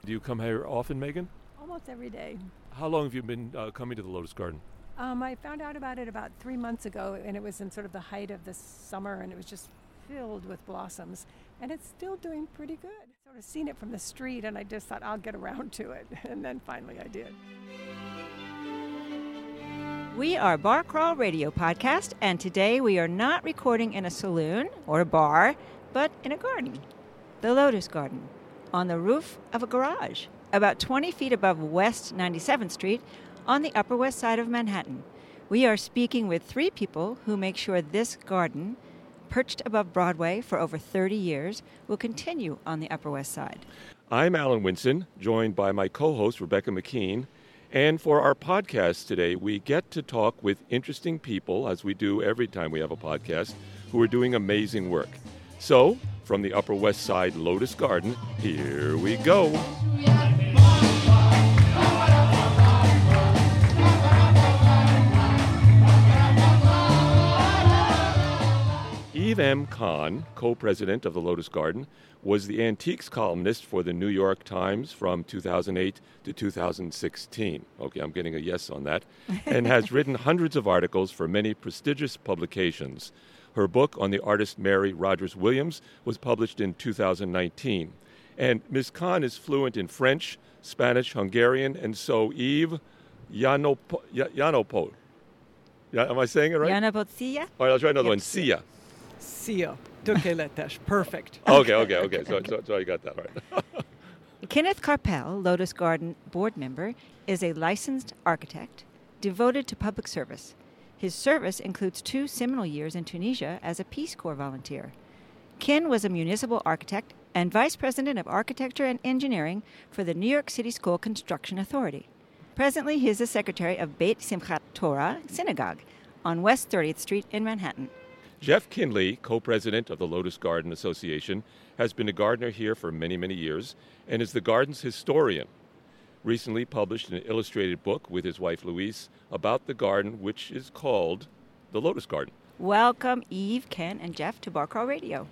Do you come here often, Megan? Almost every day. How long have you been coming to the Lotus Garden? I found out about it about 3 months ago, and it was in sort of the height of the summer, and it was just filled with blossoms. And it's still doing pretty good. Sort of seen it from the street, and I just thought I'll get around to it. And then finally I did. We are Bar Crawl Radio Podcast, and today we are not recording in a saloon or a bar, but in a garden, the Lotus Garden, on the roof of a garage, about 20 feet above West 97th Street on the Upper West Side of Manhattan. We are speaking with three people who make sure this garden, perched above Broadway for over 30 years, will continue on the Upper West Side. I'm Alan Winson, joined by my co-host Rebecca McKean. And for our podcast today, we get to talk with interesting people, as we do every time we have a podcast, who are doing amazing work. So, from the Upper West Side Lotus Garden, here we go. Eve M. Kahn, co-president of the Lotus Garden, was the antiques columnist for the New York Times from 2008 to 2016. Okay, I'm getting a yes on that. And has written hundreds of articles for many prestigious publications. Her book on the artist Mary Rodgers Williams was published in 2019. And Ms. Kahn is fluent in French, Spanish, Hungarian, and so Eve Janopol. Am I saying it right? Janopolcia? All right, I'll try another one. Sia. Sia. Duqueletesh. Perfect. Okay. So I got that right. Kenneth Carpel, Lotus Garden board member, is a licensed architect devoted to public service. His service includes 2 seminal years in Tunisia as a Peace Corps volunteer. Ken was a municipal architect and vice president of architecture and engineering for the New York City School Construction Authority. Presently, he is the secretary of Beit Simchat Torah Synagogue on West 30th Street in Manhattan. Jeff Kinley, co-president of the Lotus Garden Association, has been a gardener here for many, many years and is the garden's historian. Recently published an illustrated book with his wife Louise about the garden, which is called the Lotus Garden. Welcome, Eve, Ken, and Jeff to Bar Crawl Radio.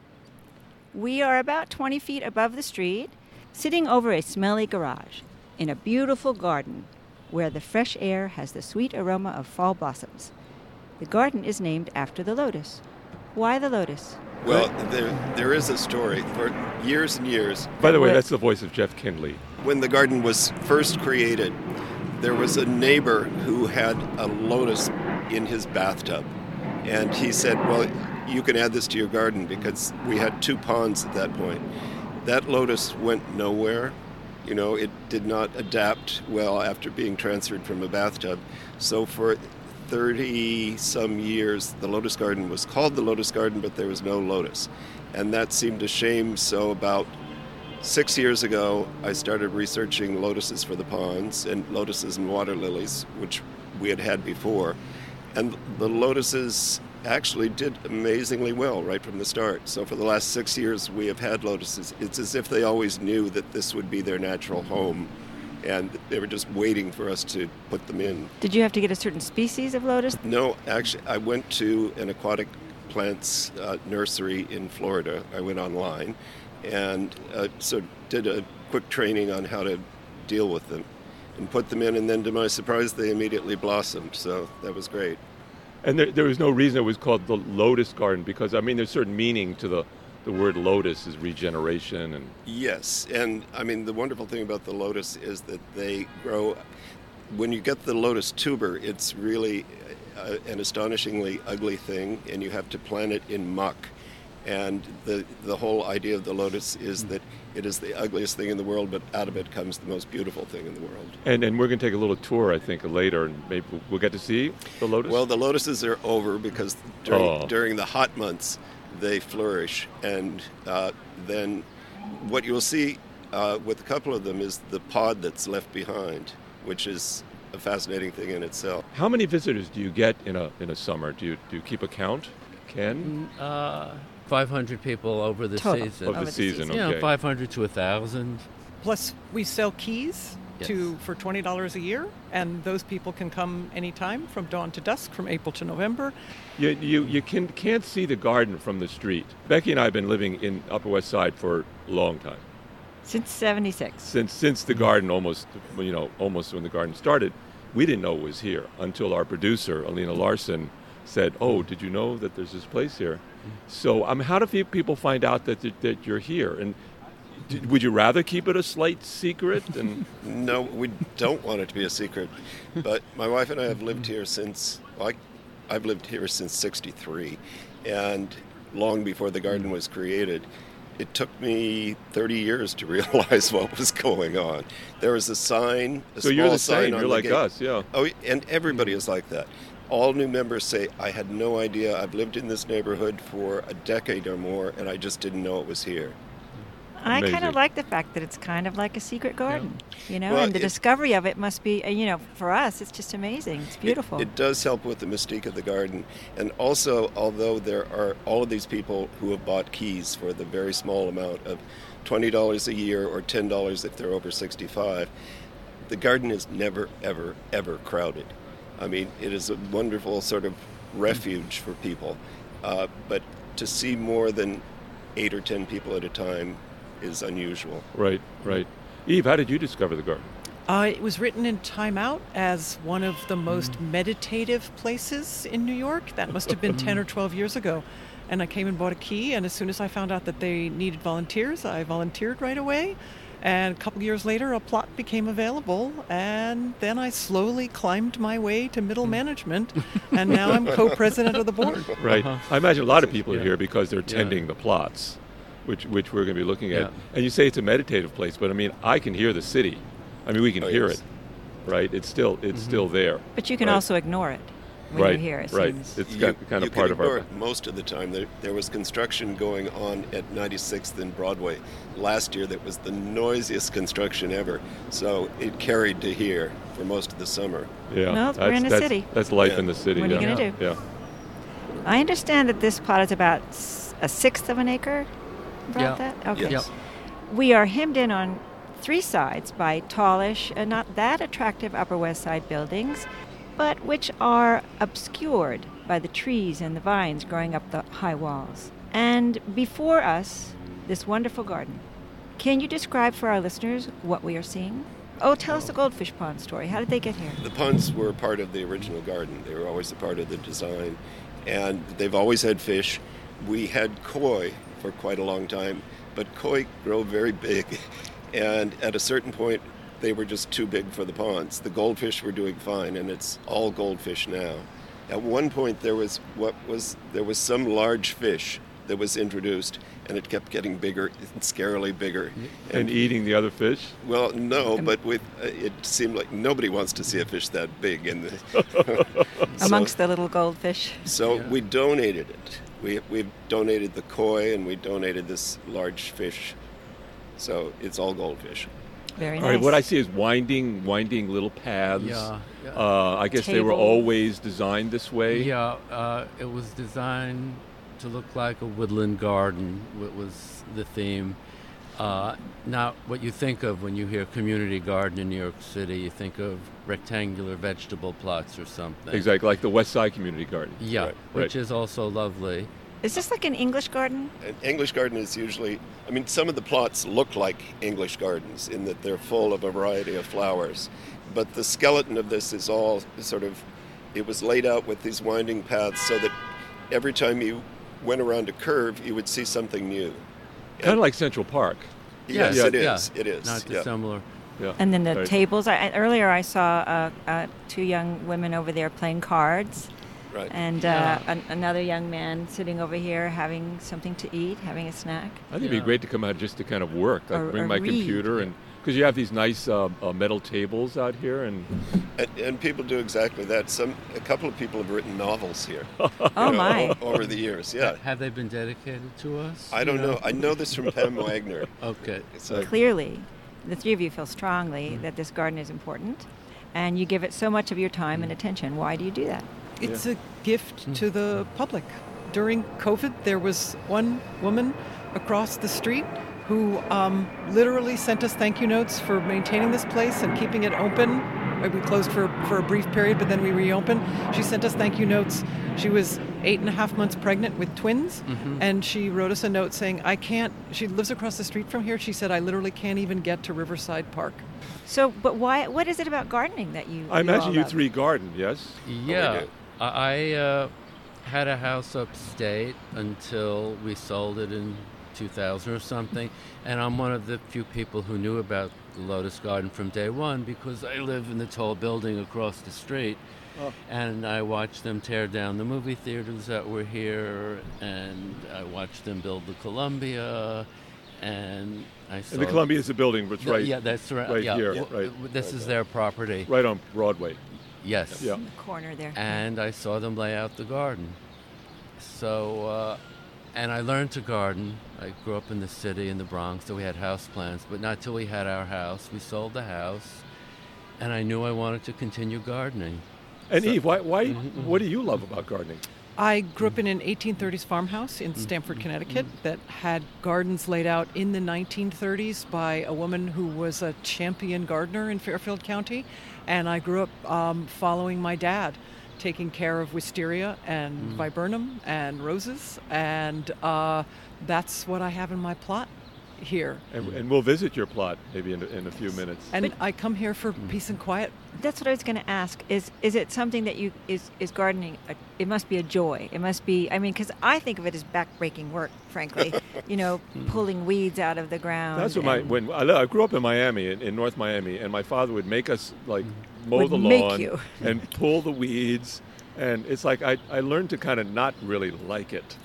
We are about 20 feet above the street, sitting over a smelly garage in a beautiful garden where the fresh air has the sweet aroma of fall blossoms. The garden is named after the lotus. Why the lotus? Well, there is a story. For years and years... By the way, that's the voice of Jeff Kinley. When the garden was first created, there was a neighbor who had a lotus in his bathtub. And he said, well, you can add this to your garden, because we had 2 ponds at that point. That lotus went nowhere. You know, it did not adapt well after being transferred from a bathtub. So for 30-some years, the Lotus Garden was called the Lotus Garden, but there was no lotus. And that seemed a shame, so about 6 years ago, I started researching lotuses for the ponds, and lotuses and water lilies, which we had before. And the lotuses actually did amazingly well right from the start. So for the last 6 years, we have had lotuses. It's as if they always knew that this would be their natural home, and they were just waiting for us to put them in. Did you have to get a certain species of lotus? No, actually, I went to an aquatic plants nursery in Florida. I went online and so did a quick training on how to deal with them and put them in, and then to my surprise, they immediately blossomed, so that was great. And there was no reason it was called the Lotus Garden, because, I mean, there's certain meaning to the word lotus is regeneration. And yes, and I mean, the wonderful thing about the lotus is that they grow. When you get the lotus tuber, it's really an astonishingly ugly thing, and you have to plant it in muck. And the whole idea of the lotus is that it is the ugliest thing in the world, but out of it comes the most beautiful thing in the world. And we're going to take a little tour, I think, later, and maybe we'll get to see the lotus? Well, the lotuses are over, because during the hot months, they flourish. And then what you'll see with a couple of them is the pod that's left behind, which is a fascinating thing in itself. How many visitors do you get in a summer? Do you keep a count, Ken? 500 people over the Total. season. Over the season, okay. Yeah, 500 to 1,000. Plus, we sell keys Yes. for $20 a year, and those people can come anytime from dawn to dusk, from April to November. You can't see the garden from the street. Becky and I have been living in Upper West Side for a long time. Since 76. Since the garden almost when the garden started, we didn't know it was here until our producer, Alina Larson, said, "Oh, did you know that there's this place here?" So, how do people find out that you're here? And would you rather keep it a slight secret? And No, we don't want it to be a secret. But my wife and I have lived here since, I've lived here since '63, and long before the garden was created. It took me 30 years to realize what was going on. There was a sign, a so small you're the sign same. on You're the like gate. us, yeah. Oh, and everybody is like that. All new members say, I had no idea. I've lived in this neighborhood for a decade or more, and I just didn't know it was here. I kind Amazing. of like the fact that it's kind of like a secret garden, Well, and the discovery of it must be, for us, it's just amazing. It's beautiful. It does help with the mystique of the garden. And also, although there are all of these people who have bought keys for the very small amount of $20 a year or $10 if they're over 65, the garden is never, ever, ever crowded. I mean, it is a wonderful sort of refuge for people. But to see more than 8 or 10 people at a time is unusual. Right. Eve, how did you discover the garden? It was written in Time Out as one of the most meditative places in New York. That must have been 10 or 12 years ago. And I came and bought a key, and as soon as I found out that they needed volunteers, I volunteered right away. And a couple years later, a plot became available, and then I slowly climbed my way to middle management, and now I'm co-president of the board. Right. I imagine a lot of people are Yeah. here because they're tending the plots, which we're going to be looking at. Yeah. And you say it's a meditative place, but I mean, I can hear the city. I mean, we can hear yes. it, right? It's still there. But you can right. also ignore it when you're here, it right. seems. It's You kind of can part of ignore our. it most of the time. There was construction going on at 96th and Broadway last year that was the noisiest construction ever. So it carried to here for most of the summer. Yeah. No, we're in the city. That's life Yeah. in the city. What are you yeah. gonna do? Yeah. I understand that this plot is about a sixth of an acre. About Yeah. that? Okay. Yes. We are hemmed in on 3 sides by tallish and not that attractive Upper West Side buildings, but which are obscured by the trees and the vines growing up the high walls. And before us, this wonderful garden. Can you describe for our listeners what we are seeing? Oh, tell us the goldfish pond story. How did they get here? The ponds were part of the original garden. They were always a part of the design. And they've always had fish. We had koi for quite a long time, but koi grow very big. And at a certain point, they were just too big for the ponds. The goldfish were doing fine, and it's all goldfish now. At one point, there was some large fish that was introduced, and it kept getting bigger and scarily bigger. And eating the other fish. Well, no, but it seemed like nobody wants to see a fish that big. Amongst the little goldfish. So we donated it. We've donated the koi, and we donated this large fish. So it's all goldfish. Very nice. All right. What I see is winding little paths. Yeah. I guess they were Tables. always designed this way. Yeah, it was designed to look like a woodland garden. Was the theme. Not what you think of when you hear community garden in New York City. You think of rectangular vegetable plots or something. Exactly, like the West Side Community Garden. Yeah, Right, which is also lovely. Is this like an English garden? An English garden is usually, some of the plots look like English gardens in that they're full of a variety of flowers. But the skeleton of this is all it was laid out with these winding paths so that every time you went around a curve, you would see something new. Kind of like Central Park. Yes, Yeah, it yeah. is. It is. Not yeah. dissimilar. Yeah. And then the Right. tables. Earlier I saw 2 young women over there playing cards. Right. And another young man sitting over here having something to eat, having a snack. I think it'd be great to come out just to kind of work, like Or bring my read. computer, and because you have these nice metal tables out here, and And people do exactly that. A couple of people have written novels here. Oh, my. Over the years, yeah. Have they been dedicated to us? I don't know. I know this from Pam Wagner. Okay. So Clearly, the 3 of you feel strongly that this garden is important, and you give it so much of your time and attention. Why do you do that? It's a gift to the public. During COVID, there was one woman across the street who literally sent us thank you notes for maintaining this place and keeping it open we closed for a brief period, but then we reopened. She sent us thank you notes. She was 8.5 months pregnant with twins, and she wrote us a note saying, she lives across the street from here. She said, I literally can't even get to Riverside Park. So, but why? What is it about gardening that you? I imagine all you love? three garden, yes? Yeah, I had a house upstate until we sold it in 2000 or something, and I'm one of the few people who knew about the Lotus Garden from day one because I live in the tall building across the street. And I watched them tear down the movie theaters that were here, and I watched them build the Columbia, and I saw... And the Columbia is a building, but it's right, yeah, that's right here. Well, Right. This is their property. Right on Broadway. Yes. Yeah. In the corner there. And I saw them lay out the garden. So, and I learned to garden. I grew up in the city in the Bronx, so we had house plants, but not till we had our house. We sold the house, and I knew I wanted to continue gardening. And Eve, why what do you love about gardening? I grew up in an 1830s farmhouse in Stamford, Connecticut that had gardens laid out in the 1930s by a woman who was a champion gardener in Fairfield County. And I grew up following my dad, taking care of wisteria and viburnum and roses. And that's what I have in my plot here. And we'll visit your plot maybe in a few minutes. And I come here for peace and quiet. That's what I was going to ask. Is it something that is gardening? It must be a joy. It must be. I mean, because I think of it as backbreaking work, frankly. Pulling weeds out of the ground. That's what I grew up in Miami, in North Miami, and my father would make us mow the lawn and pull the weeds, and it's like I learned to kind of not really like it.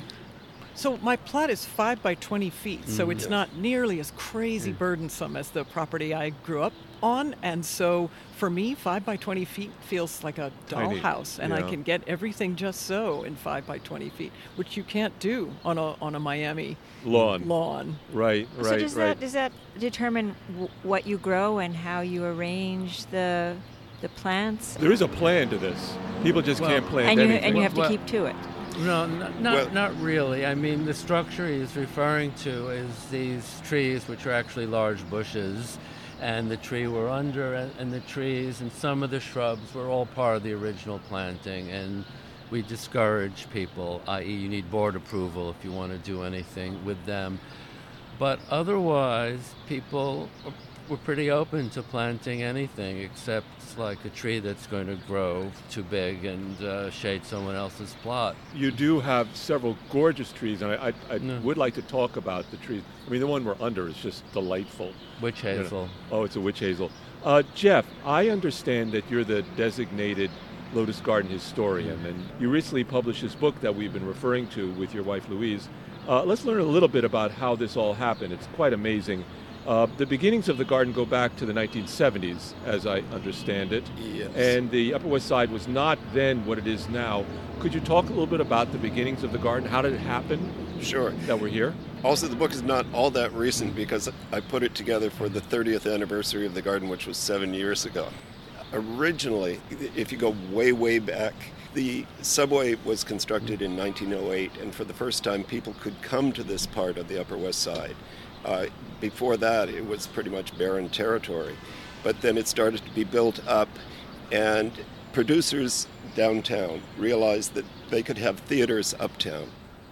So my plot is 5 by 20 feet, so it's not nearly as crazy burdensome as the property I grew up on. And so for me, 5 by 20 feet feels like a dollhouse, and I can get everything just so in 5 by 20 feet, which you can't do on a Miami lawn. Right. So does that determine what you grow and how you arrange the plants? There is a plan to this. People just can't plant anything. And you have to keep to it. No, not really. I mean, the structure he's referring to is these trees, which are actually large bushes, and the tree we're under, and the trees and some of the shrubs were all part of the original planting, and we discourage people, i.e. you need board approval if you want to do anything with them. But otherwise, people were pretty open to planting anything except like a tree that's going to grow too big and shade someone else's plot. You do have several gorgeous trees, and I would like to talk about the trees. I mean, the one we're under is just delightful. Witch hazel. Oh, it's a witch hazel. Jeff, I understand that you're the designated Lotus Garden historian, and you recently published this book that we've been referring to with your wife Louise. Let's learn a little bit about how this all happened. It's quite amazing. The beginnings of the garden go back to the 1970s, as I understand it. Yes. And the Upper West Side was not then what it is now. Could you talk a little bit about the beginnings of the garden? How did it happen? Sure. That we're here? Also, the book is not all that recent because I put it together for the 30th anniversary of the garden, which was 7 years ago. Originally, if you go way, way back, the subway was constructed in 1908, and for the first time, people could come to this part of the Upper West Side. Before that, it was pretty much barren territory. But then it started to be built up, and producers downtown realized that they could have theaters uptown.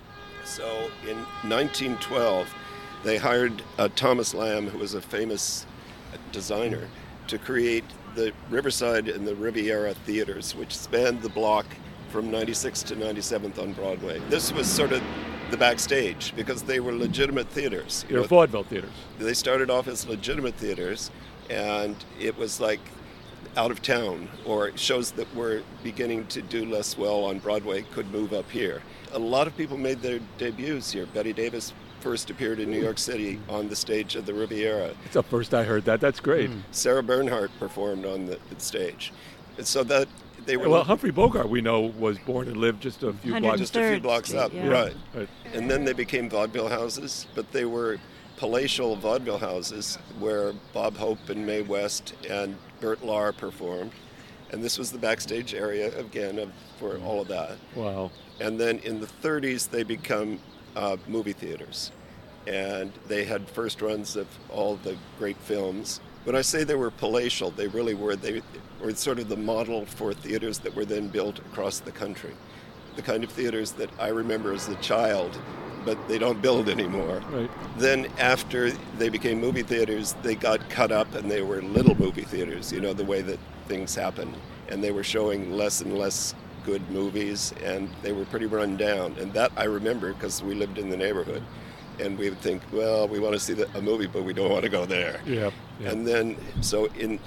So in 1912, they hired Thomas Lamb, who was a famous designer, to create the Riverside and the Riviera theaters, which spanned the block from 96th to 97th on Broadway. This was sort of the backstage because they were legitimate theaters. They're vaudeville theaters. They started off as legitimate theaters, and it was like out of town, or shows that were beginning to do less well on Broadway could move up here. A lot of people made their debuts here. Bette Davis first appeared in New York City on the stage of the Riviera. It's the first I heard that. That's great. Sarah Bernhardt performed on the stage. And so that they were... Well, Humphrey Bogart, we know, was born and lived just a few blocks up. Yeah. Right. And then they became vaudeville houses, but they were palatial vaudeville houses where Bob Hope and Mae West and Bert Lahr performed. And this was the backstage area, again, for all of that. Wow. And then in the 30s, they become movie theaters. And they had first runs of all the great films. When I say they were palatial, they really were. They were sort of the model for theaters that were then built across the country. The kind of theaters that I remember as a child, but they don't build anymore. Right. Then after they became movie theaters, they got cut up and they were little movie theaters, you know, the way that things happen. And they were showing less and less good movies, and they were pretty run down. And that I remember because we lived in the neighborhood. And we would think, well, we want to see a movie, but we don't want to go there. Yeah. And then, so in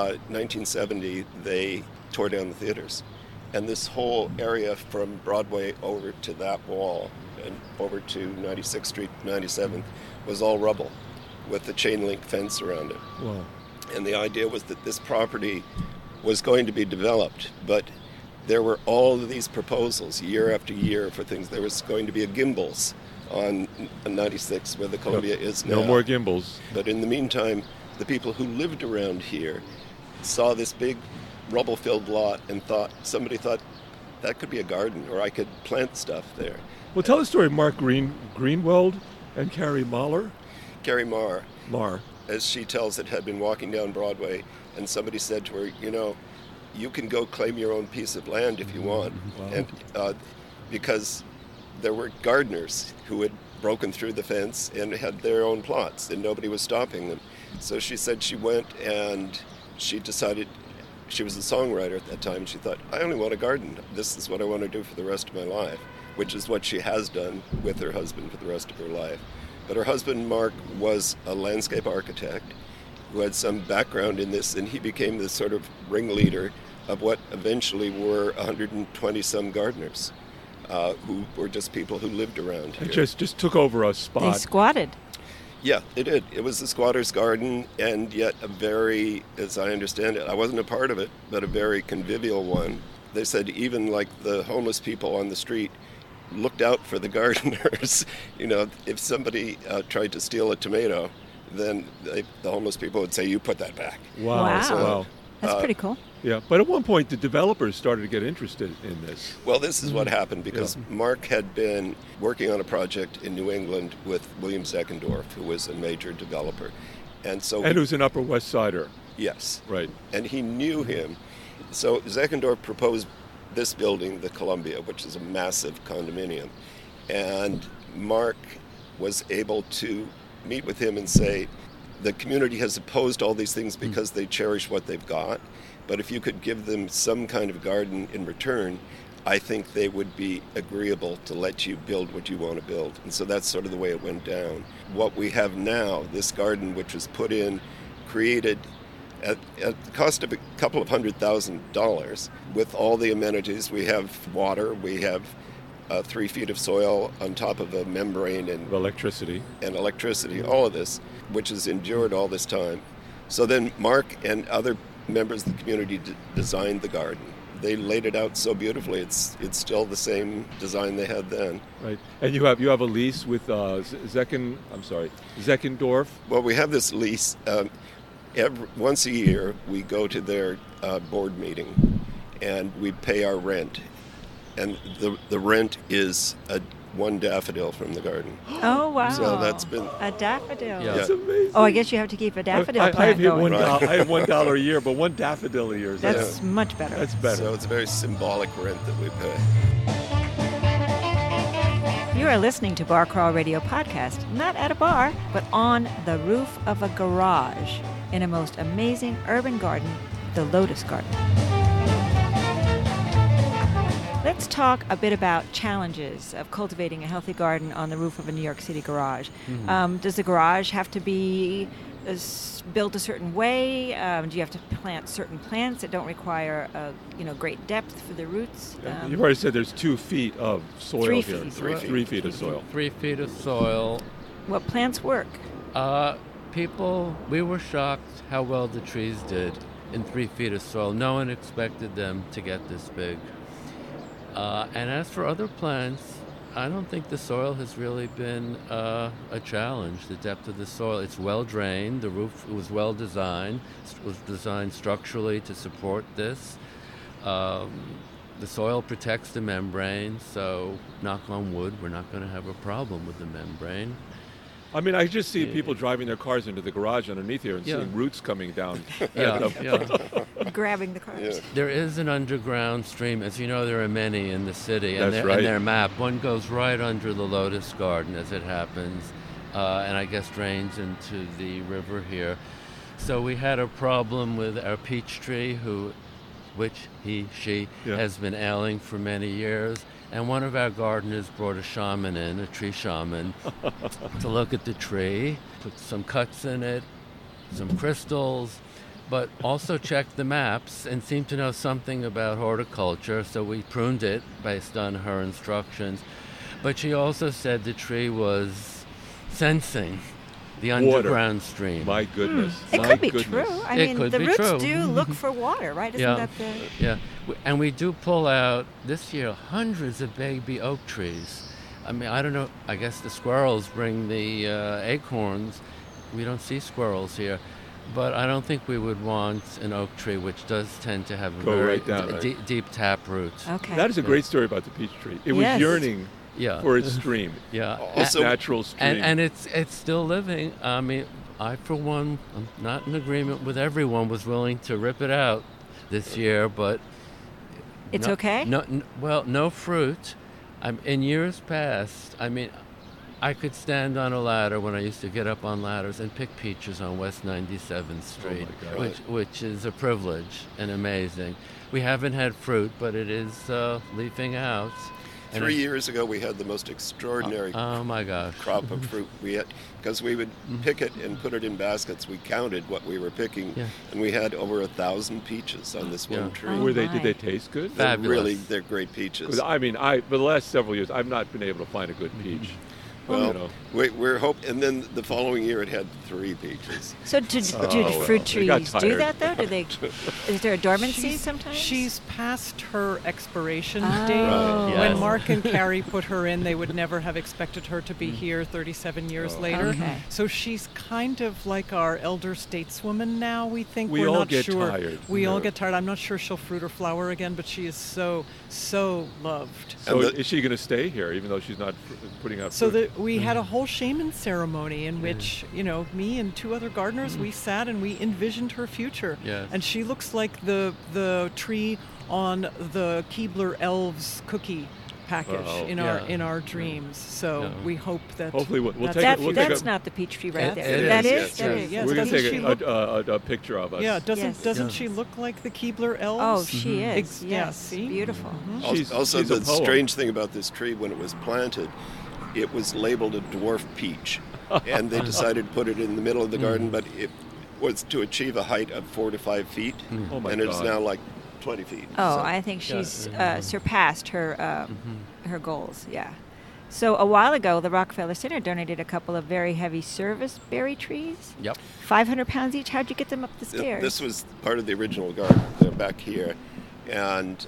1970, they tore down the theaters. And this whole area from Broadway over to that wall and over to 96th Street, 97th, was all rubble with the chain link fence around it. Wow. And the idea was that this property was going to be developed, but there were all of these proposals year after year for things. There was going to be a Gimbels on 96, where the Columbia is now. No more Gimbels. But in the meantime, the people who lived around here saw this big rubble-filled lot and somebody thought that could be a garden, or I could plant stuff there. Well, tell the story of Mark Greenwald and Carrie Mahler. Carrie Marr, Marr. as she tells it, had been walking down Broadway, and somebody said to her, you know, you can go claim your own piece of land if you want. Wow. And because there were gardeners who had broken through the fence and had their own plots, and nobody was stopping them. So she said she went and she decided, she was a songwriter at that time, and she thought, I only want a garden. This is what I want to do for the rest of my life, which is what she has done with her husband for the rest of her life. But her husband, Mark, was a landscape architect who had some background in this, and he became the sort of ringleader of what eventually were 120-some gardeners. Who were just people who lived around here. It just took over a spot. They squatted. Yeah, it did. It was a squatter's garden, and yet a very, as I understand it, I wasn't a part of it, but a very convivial one. They said even like the homeless people on the street looked out for the gardeners. You know, if somebody tried to steal a tomato, then the homeless people would say, you put that back. Wow. Wow. That's pretty cool. Yeah, but at one point the developers started to get interested in this. Well, this is what happened because Mark had been working on a project in New England with William Zeckendorf, who was a major developer. And who's an Upper West Sider. Yes. Right. And he knew him. So Zeckendorf proposed this building, the Columbia, which is a massive condominium. And Mark was able to meet with him and say, the community has opposed all these things because they cherish what they've got. But if you could give them some kind of garden in return, I think they would be agreeable to let you build what you want to build. And so that's sort of the way it went down. What we have now, this garden which was put in, created at the cost of a couple of $100,000 with all the amenities. We have water, we have 3 feet of soil on top of a membrane and electricity, all of this, which has endured all this time. So then Mark and other members of the community designed the garden. They laid it out so beautifully. It's still the same design they had then. Right. And you have a lease with Zeckendorf. Well, we have this lease. Once a year, we go to their board meeting, and we pay our rent. And the rent is one daffodil from the garden. Oh, wow. So that's been... A daffodil. Yeah. That's amazing. Oh, I guess you have to keep a daffodil I plant have going. I have $1 a year, but one daffodil a year. That's much better. That's better. So it's a very symbolic rent that we pay. You are listening to Bar Crawl Radio Podcast, not at a bar, but on the roof of a garage in a most amazing urban garden, the Lotus Garden. Let's talk a bit about challenges of cultivating a healthy garden on the roof of a New York City garage. Mm-hmm. Does the garage have to be built a certain way? Do you have to plant certain plants that don't require great depth for the roots? You've already said there's 2 feet of soil 3 here. feet. 3 feet of soil. 3 feet of soil. What plants work? We were shocked how well the trees did in 3 feet of soil. No one expected them to get this big. And as for other plants, I don't think the soil has really been a challenge. The depth of the soil, it's well drained. The roof was well designed. It was designed structurally to support this. The soil protects the membrane, so knock on wood, we're not going to have a problem with the membrane. I mean, I just see people driving their cars into the garage underneath here and Yeah. seeing roots coming down. Yeah. Grabbing the cars. Yeah. There is an underground stream. As you know, there are many in the city, and That's right. and they're mapped. One goes right under the Lotus Garden, as it happens, and I guess drains into the river here. So we had a problem with our peach tree, she Yeah. has been ailing for many years. And one of our gardeners brought a shaman in, a tree shaman, to look at the tree, put some cuts in it, some crystals, but also checked the maps and seemed to know something about horticulture, so we pruned it based on her instructions. But she also said the tree was sensing the Water. underground stream. My goodness. It My could be goodness. true. I It mean, could the be roots true. do look for water, right? Isn't Yeah. that the... Yeah, and we do pull out this year hundreds of baby oak trees. I mean, I don't know, I guess the squirrels bring the acorns. We don't see squirrels here. But I don't think we would want an oak tree, which does tend to have a Go very right down, right? deep tap roots. Okay. That is a great story about the peach tree. It was Yes. yearning Yeah. for its stream, Yeah. its Also- natural stream. And it's still living. I mean, I, for one, I'm not in agreement with everyone, was willing to rip it out this year, but... It's no- okay? Well, no fruit. In years past, I mean, I could stand on a ladder when I used to get up on ladders and pick peaches on West 97th Street, Oh my God. which is a privilege and amazing. We haven't had fruit, but it is leafing out. And 3 years ago, we had the most extraordinary Oh my gosh. crop of fruit. We had, because we would pick it and put it in baskets. We counted what we were picking, Yeah. and we had over 1,000 peaches on this Yeah. one tree. Oh. Were they? my. Did they taste good? They're Fabulous. really, they're great peaches. 'Cause I mean, for the last several years, I've not been able to find a good peach. Well, you know. we're and then the following year it had 3 peaches. So do the well, fruit they got trees do tired. that, though? Do they? Is there a dormancy sometimes? She's past her expiration Oh. date. Right, yes. When Mark and Carrie put her in, they would never have expected her to be here 37 years later. Okay. So she's kind of like our elder stateswoman now, we think. We We're all not get sure. tired. We all Yeah. get tired. I'm not sure she'll fruit or flower again, but she is so loved. So And is she going to stay here, even though she's not putting out So fruit? we had a whole shaman ceremony in which, me and 2 other gardeners, we sat and we envisioned her future. Yes. And she looks like the tree on the Keebler Elves cookie package Oh, in our dreams. So Yeah. we hope that Hopefully we'll that's take That, it. We'll take that's a- not the peach tree right That's- there. It That is, is? yes, That yes. is. Yes, We're going to doesn't take she a picture of us. Yeah, doesn't Yes. she look like the Keebler Elves? Oh, she is. Ex- yeah, Yes. see? Beautiful. She's- Also, she's a the poem. strange thing about this tree, when it was planted, it was labeled a dwarf peach. And they decided to put it in the middle of the garden, but it was to achieve a height of 4 to 5 feet. Oh, my and it's God. now like 20 feet. Oh, So- I think she's Yeah. surpassed her her goals. Yeah. So a while ago, the Rockefeller Center donated a couple of very heavy service berry trees, Yep. 500 pounds each. How'd you get them up the stairs? This was part of the original garden. They're back here. And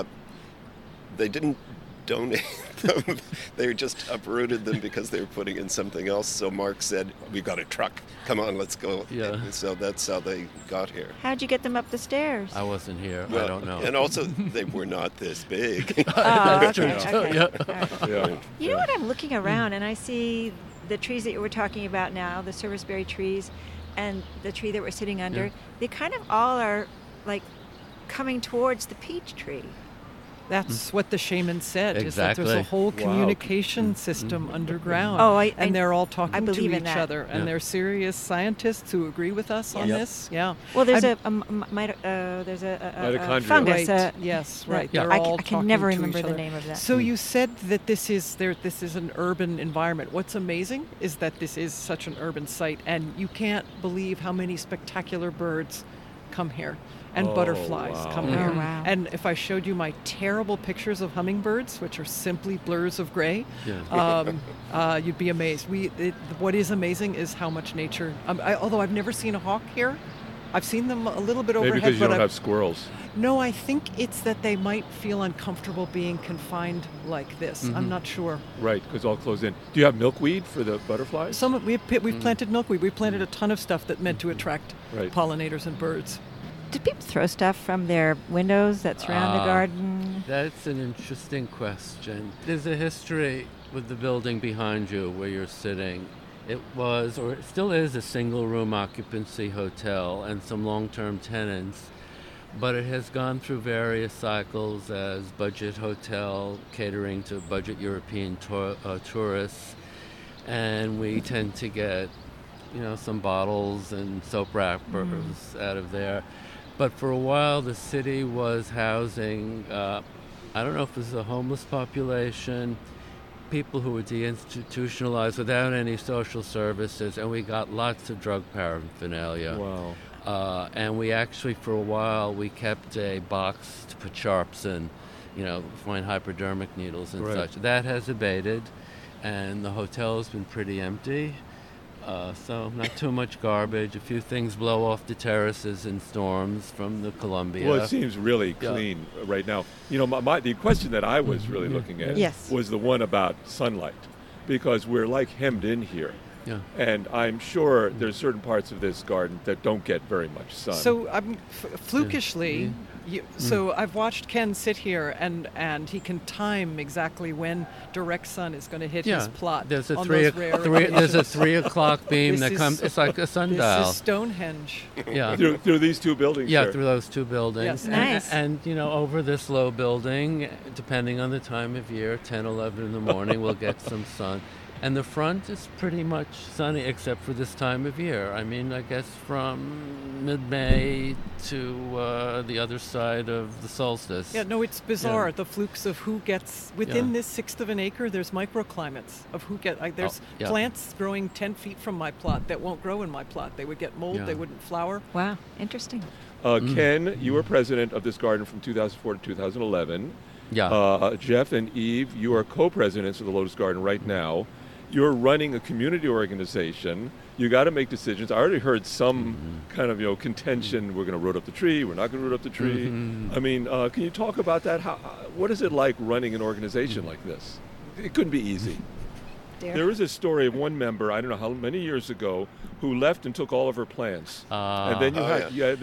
they didn't donate them. They just uprooted them because they were putting in something else. So Mark said, "We've got a truck. Come on, let's go." Yeah. And so that's how they got here. How'd you get them up the stairs? I wasn't here. I Well, don't know. And also, they were not this big. Oh, okay, true, okay. too, yeah. All right. Yeah. You know what? I'm looking around and I see the trees that you were talking about now, the serviceberry trees, and the tree that we're sitting under. Yeah. They kind of all are like coming towards the peach tree. That's what the shaman said, is that there's a Exactly. whole Wow. communication system underground. Oh, and they're all talking to believe in each that. other. And Yeah. they're serious scientists who agree with us on Yes. this. Yeah. Well, there's I'm- there's a Mitochondria. fungus. Right. Yes, right. Yeah. They're all I can talking never to remember each the other. name of that. So you said that this is an urban environment. What's amazing is that this is such an urban site, and you can't believe how many spectacular birds come here. And Oh, butterflies wow. come Oh, here. wow. And if I showed you my terrible pictures of hummingbirds, which are simply blurs of gray, Yeah. you'd be amazed. What is amazing is how much nature. Although I've never seen a hawk here, I've seen them a little bit Maybe overhead. because you but don't I've- have squirrels. no, I think it's that they might feel uncomfortable being confined like this. I'm not sure. Right, because all closed in. Do you have milkweed for the butterflies? We've planted milkweed. We've planted a ton of stuff that meant to attract Right. pollinators and birds. Do people throw stuff from their windows that surround the garden? That's an interesting question. There's a history with the building behind you where you're sitting. It was, or it still is, a single-room occupancy hotel and some long-term tenants, but it has gone through various cycles as budget hotel, catering to budget European tourists, and we tend to get, some bottles and soap wrappers out of there. But for a while, the city was housing, I don't know if it was a homeless population, people who were deinstitutionalized without any social services, and we got lots of drug paraphernalia. Wow. And we actually, for a while, we kept a box to put sharps in, find hypodermic needles and Right. such. That has abated, and the hotel has been pretty empty. So not too much garbage. A few things blow off the terraces in storms from the Columbia. Well, it seems really clean right now. The question that I was really looking at Yes. was the one about sunlight, because we're like hemmed in here. Yeah. And I'm sure there's certain parts of this garden that don't get very much sun. So I'm flukishly. So I've watched Ken sit here, and he can time exactly when direct sun is going to hit his plot. There's a on three those rare there's a occasions. 3 o'clock beam This that is- comes. It's like a sundial. This is Stonehenge. Yeah. through these two buildings Yeah, there. through those two buildings. Yes. Nice. And over this low building, depending on the time of year, 10, 11 in the morning, we'll get some sun. And the front is pretty much sunny except for this time of year. I mean, I guess from mid-May to the other side of the solstice. Yeah, no, it's bizarre. Yeah. The flukes of who gets within this sixth of an acre. There's microclimates of who get. There's yeah. plants growing 10 feet from my plot that won't grow in my plot. They would get mold. Yeah. They wouldn't flower. Wow, interesting. Ken, you were president of this garden from 2004 to 2011. Yeah. Jeff and Eve, you are co-presidents of the Lotus Garden right now. You're running a community organization. You got to make decisions. I already heard some kind of contention. We're going to root up the tree. We're not going to root up the tree. I mean, can you talk about that? What is it like running an organization like this? It couldn't be easy. There is a story of one member, I don't know how many years ago, who left and took all of her plants. And then you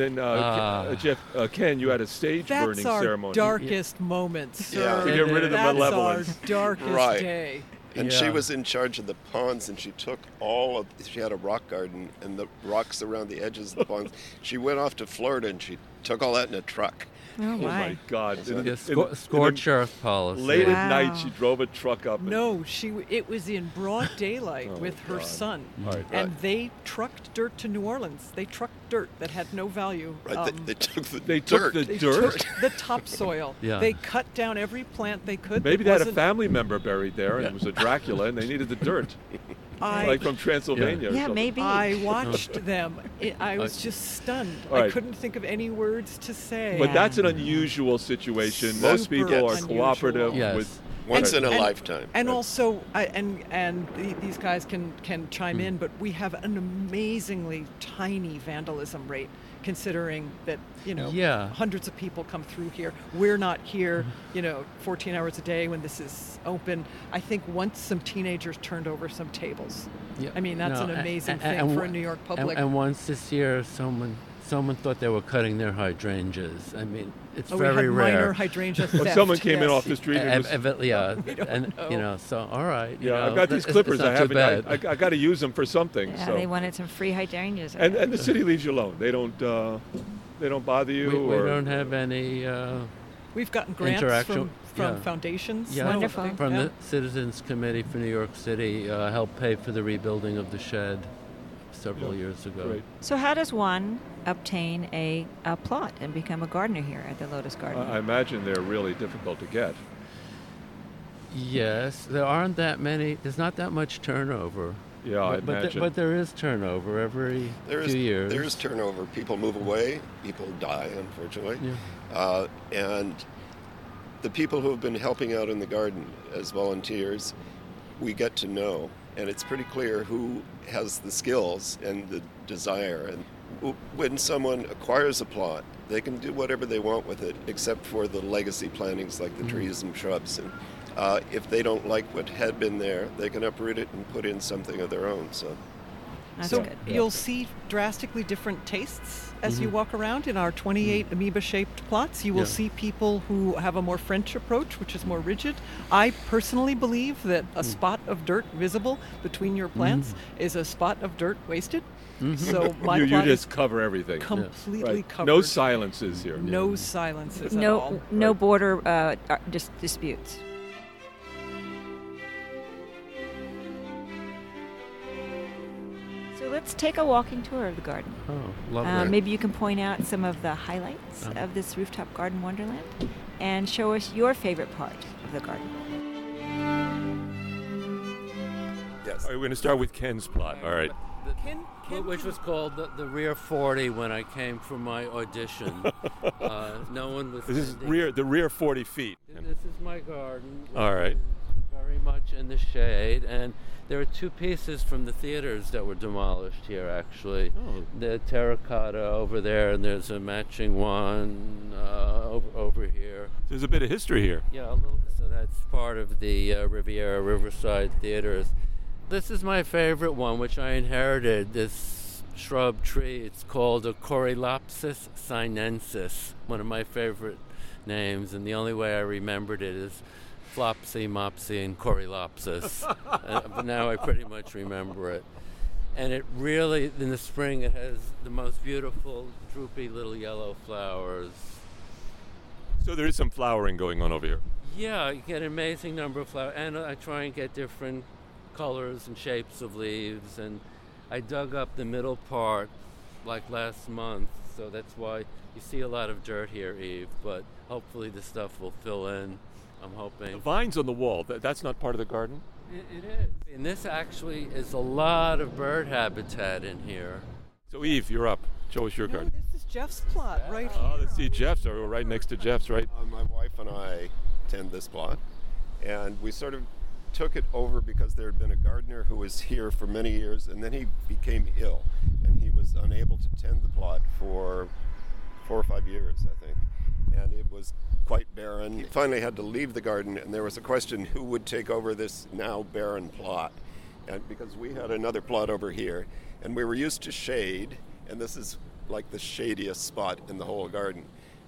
had, Ken, you had a stage That's burning our ceremony. darkest moment, sir. Yeah. To get rid of the That's malevolence. our darkest Right. day. And she Yeah. was in charge of the ponds, and she took she had a rock garden, and the rocks around the edges of the ponds. She went off to Florida, and she took all that in a truck. Oh, Oh my my. God! Yeah, scorched earth policy. Late Wow. at night, she drove a truck up. And, No, it was in broad daylight Oh, with her God. son. Right. And they trucked dirt to New Orleans. They trucked dirt that had no value. Right? They took the They dirt. took the They dirt. took the topsoil. Yeah. They cut down every plant they could. Maybe that they had a wasn't- family member buried there, and it was a Dracula, and they needed the dirt, like from Transylvania. Or Yeah, something. maybe. I watched them. I was just stunned. All I right. couldn't think of any words to say. But Yeah. that's an unusual situation. Most Super people are unusual. cooperative Yes. with. Once in a And- lifetime. And Right. also, these guys can chime in, but we have an amazingly tiny vandalism rate, considering that Yeah. hundreds of people come through here. We're not here, 14 hours a day when this is open. I think once some teenagers turned over some tables. Yeah. I mean, that's No, an amazing thing and for a w- New York public. And once this year, someone thought they were cutting their hydrangeas. I mean, it's we very had rare. minor hydrangea When theft. someone came in yes. off the street, it was, Yeah, We don't and know. so all right. yeah, I've got these it's clippers. not I too haven't. bad. I got to use them for something. Yeah, so. they wanted some free hydrangeas. I and guess. and the city leaves you alone. They don't bother you. we or don't have any We've gotten grants Interaction- from yeah. foundations. Yeah. Wonderful. from Yeah. the Citizens Committee for New York City helped pay for the rebuilding of the shed several years ago. Great. So how does one obtain a plot and become a gardener here at the Lotus Garden? I imagine they're really difficult to get. Yes, there aren't that many. There's not that much turnover. Yeah, I but imagine. but there is turnover every few years. There is turnover. People move away. People die, unfortunately. Yeah. And the people who have been helping out in the garden as volunteers, we get to know. And it's pretty clear who has the skills and the desire. And when someone acquires a plot, they can do whatever they want with it, except for the legacy plantings like the trees and shrubs. And if they don't like what had been there, they can uproot it and put in something of their own. So That's So good. you'll see drastically different tastes as you walk around in our 28 amoeba-shaped plots. You will see people who have a more French approach, which is more rigid. I personally believe that a spot of dirt visible between your plants is a spot of dirt wasted. So my you plot just is cover everything. completely Right. covered. No silences here. No silences at all. No border disputes. So let's take a walking tour of the garden. Oh, lovely. Maybe you can point out some of the highlights of this rooftop garden wonderland and show us your favorite part of the garden. Yes. All right, we're going to start with Ken's plot. All right. Which was called the Rear 40 when I came for my audition. No one was. This is standing. the rear 40 feet. This is my garden. All right. Very much in the shade, and there are two pieces from the theaters that were demolished here. Actually, the terracotta over there, and there's a matching one over here. There's a bit of history here. Yeah, a little. So that's part of the Riviera Riverside theaters. This is my favorite one, which I inherited. This shrub tree. It's called a Coreopsis sinensis. One of my favorite names, and the only way I remembered it is Flopsy, Mopsy, and Coreopsis. But now I pretty much remember it. And it really, in the spring, it has the most beautiful, droopy little yellow flowers. So there is some flowering going on over here. Yeah, you get an amazing number of flowers. And I try and get different colors and shapes of leaves. And I dug up the middle part like last month. So that's why you see a lot of dirt here, Eve. But hopefully the stuff will fill in. I'm hoping. The vines on the wall, that's not part of the garden? It is. And this actually is a lot of bird habitat in here. So Eve, you're up. Show us your No, garden. this is Jeff's plot right Oh, here. let's see Jeff's. We're right next to Jeff's, right? My wife and I tend this plot, and we sort of took it over because there had been a gardener who was here for many years, and then he became ill, and he was unable to tend the plot for 4 or 5 years, I think. And it was quite barren. He finally had to leave the garden, and there was a question who would take over this now barren plot. And because we had another plot over here, and we were used to shade, and this is like the shadiest spot in the whole garden.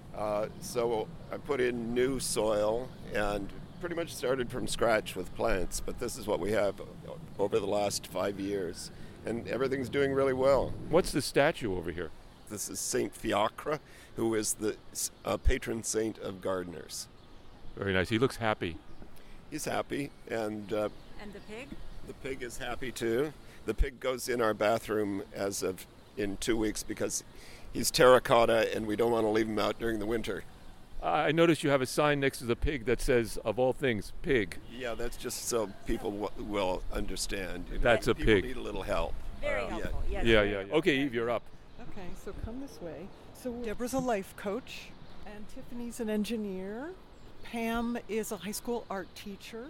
So I put in new soil and pretty much started from scratch with plants, but this is what we have over the last 5 years, and everything's doing really well. What's the statue over here? This is Saint Fiacre, who is the patron saint of gardeners. Very nice. He looks happy. He's happy, and And the pig? the pig is happy too. The pig goes in our bathroom as of in 2 weeks because he's terracotta, and we don't want to leave him out during the winter. I noticed you have a sign next to the pig that says, of all things, pig. Yeah, that's just so people will understand. You know, That's a people pig. need a little help. Very yeah. helpful. Yes, Yeah, very yeah. helpful. Okay, Eve, you're up. Okay, so come this way. So Deborah's a life coach, and Tiffany's an engineer. Pam is a high school art teacher.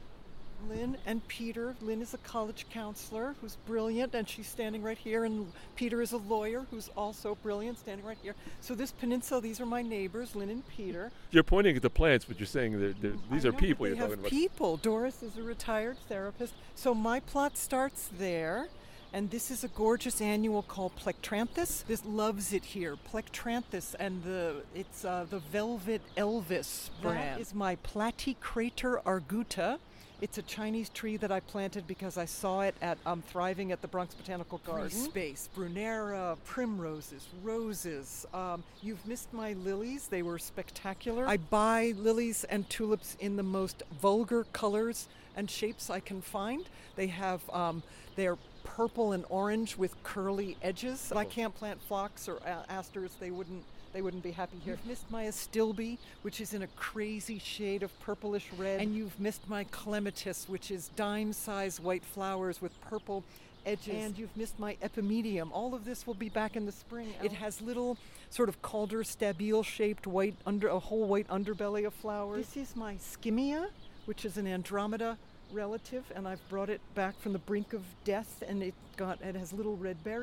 Lynn and Peter. Lynn is a college counselor who's brilliant, and she's standing right here. And Peter is a lawyer who's also brilliant, standing right here. So this peninsula, these are my neighbors, Lynn and Peter. You're pointing at the plants, but you're saying these I are know, people but you're they talking have about. people. Doris is a retired therapist. So my plot starts there. And this is a gorgeous annual called Plectranthus. This loves it here, Plectranthus, and it's the Velvet Elvis brand. That is my Platycrater arguta. It's a Chinese tree that I planted because I saw it at thriving at the Bronx Botanical Garden. Free space, Brunera, primroses, roses. You've missed my lilies. They were spectacular. I buy lilies and tulips in the most vulgar colors and shapes I can find. They have, they're purple and orange with curly edges. I can't plant phlox or asters. They wouldn't be happy here. You've missed my astilbe, which is in a crazy shade of purplish red. And you've missed my clematis, which is dime-sized white flowers with purple edges. And you've missed my epimedium. All of this will be back in the spring. It has little sort of Calder stabile-shaped a whole white underbelly of flowers. This is my skimmia, which is an Andromeda relative, and I've brought it back from the brink of death, and it has little red berries.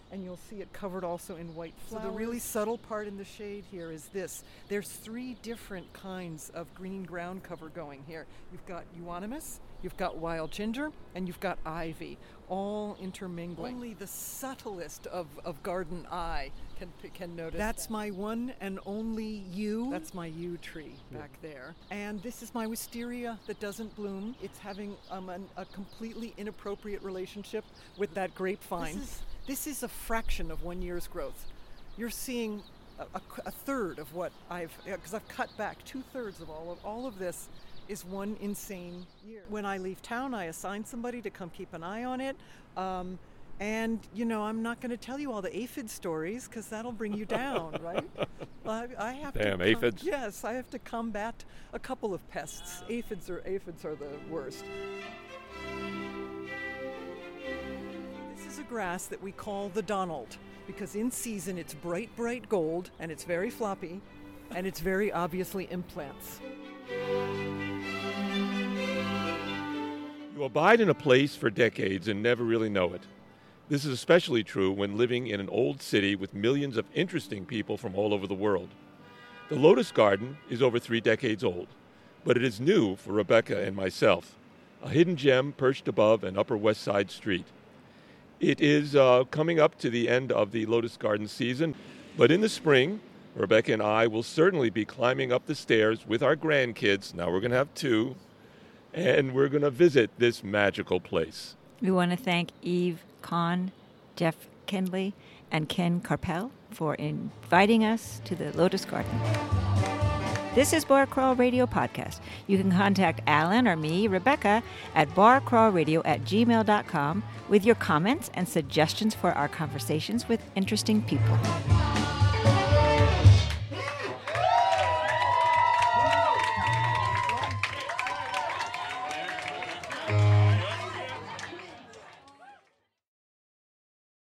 and you'll see it covered also in white flowers. So the really subtle part in the shade here is this. There's 3 different kinds of green ground cover going here. You've got euonymus, you've got wild ginger, and you've got ivy, all intermingling. Only the subtlest of garden eye can notice. That's my one and only yew. That's my yew tree back there. And this is my wisteria that doesn't bloom. It's having a completely inappropriate relationship with that grapevine. This is a fraction of 1 year's growth. You're seeing a third of what because I've cut back 2/3 of all of this is one insane year. When I leave town, I assign somebody to come keep an eye on it. And, I'm not going to tell you all the aphid stories because that'll bring you down, right? I have Damn aphids. Yes, I have to combat a couple of pests. Aphids are the worst. This is a grass that we call the Donald because in season it's bright, bright gold and it's very floppy and it's very obviously implants. You abide in a place for decades and never really know it. This is especially true when living in an old city with millions of interesting people from all over the world. The Lotus Garden is over 3 decades old, but it is new for Rebecca and myself, a hidden gem perched above an Upper West Side street. It is coming up to the end of the Lotus Garden season, but in the spring, Rebecca and I will certainly be climbing up the stairs with our grandkids. Now we're going to have 2, and we're going to visit this magical place. We want to thank Eve Kahn, Jeff Kendley, and Ken Carpel for inviting us to the Lotus Garden. This is Bar Crawl Radio Podcast. You can contact Alan or me, Rebecca, at barcrawlradio@gmail.com with your comments and suggestions for our conversations with interesting people.